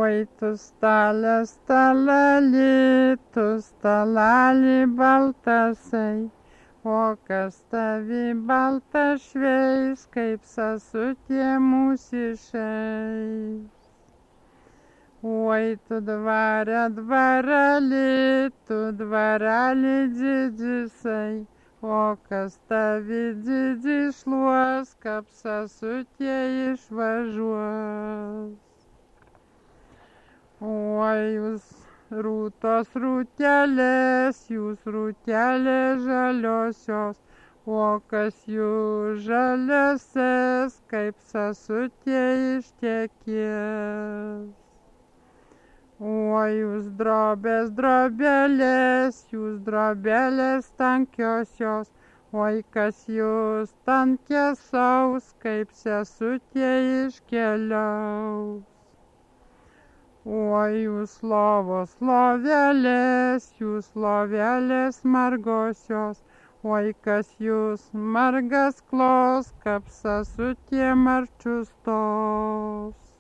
Oi, tu stale, staleli, tu staleli baltasai, o kas tavi baltas šveis, kaip sesutė mūsišai. Oi, tu dvareli didžisai, o kas tavi didži šluos, kaip sesutė išvažiuos. Oi, jūs rūtos rūtelės, jūs rūtelės žaliosios, o kas jūs žaliases, kaip sesutė ištekės. Oi, jūs drobelės tankiosios, oi, kas jūs tankiesaus, kaip sesutė iškeliaus. Oi, jūs lovelės margosios, oi, kas jūs margas klos, kaip sesutė marčius tos.